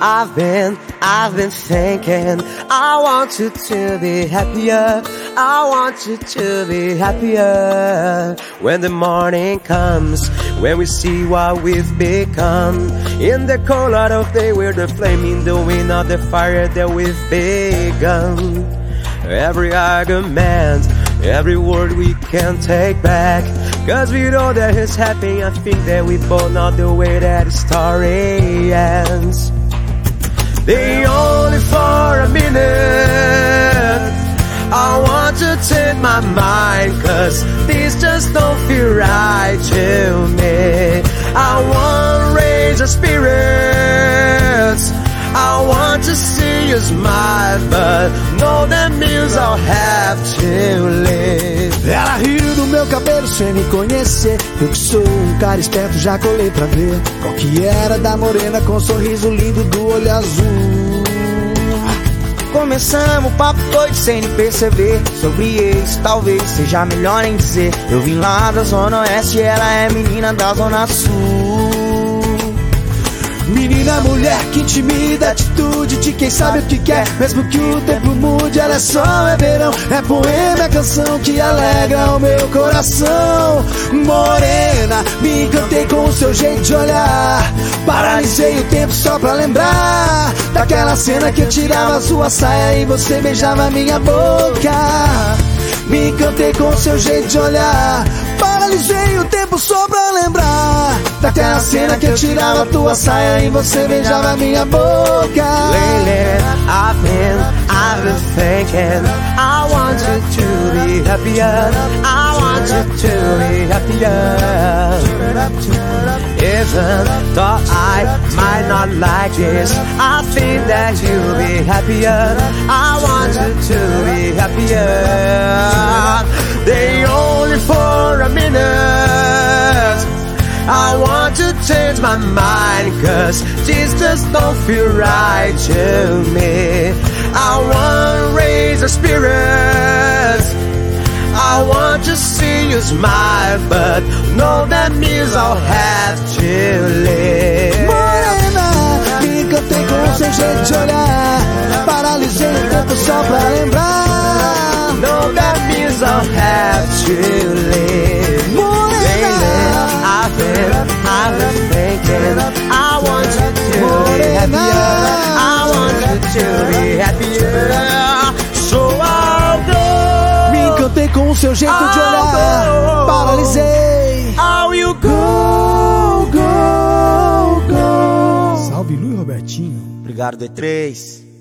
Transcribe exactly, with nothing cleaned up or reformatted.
I've been, I've been thinking, I want you to be happier, I want you to be happier. When the morning comes, when we see what we've become, in the cold light of day, we're the flame in the wind of the fire that we've begun. Every argument, every word we can take back, cause we know that it's happy. I think that we both know the way that the story ends. They only for a minute, I want to change my mind, cause this just don't feel right to me. I want to raise our spirits, I want to see you smile, but know that means I'll have to live. Ela riu do meu cabelo sem me conhecer. Eu que sou um cara esperto, já colei pra ver qual que era da morena com um sorriso lindo do olho azul. Começamos o papo doido sem nem perceber. Sobre ex, talvez seja melhor nem dizer. Eu vim lá da zona oeste e ela é menina da zona sul. Menina, mulher que intimida, atitude de quem sabe o que quer. Mesmo que o tempo mude, ela é sol, é verão, é poema, é canção que alegra o meu coração. Morena, me encantei com o seu jeito de olhar. Paralisei o tempo só pra lembrar daquela cena que eu tirava a sua saia e você beijava minha boca. Me encantei com o seu jeito de olhar. Paralisei o tempo só pra lembrar daquela cena que eu tirava a tua saia e você beijava minha boca. Lately, I've been, I've been thinking, I want you to be happier, I want you to be happier. Even though I might not like this, I think that you'll be happier, I want you to be happier. They only for a minute, I want to change my mind, cause this just don't feel right to me. I want to raise our spirits, I want to see you smile, but know that means I'll have to live. Morena, me encantei com o seu jeito de olhar. Paralisei o tempo só pra lembrar. Know that means I'll have to live. Morena, I've been, I've been thinking, I want you to be happier, I want you to be happier. So I'll go. me encantei com o seu jeito de olhar. Paralisei. I will go, Go, go. Salve Luiz Robertinho. Obrigado, D três.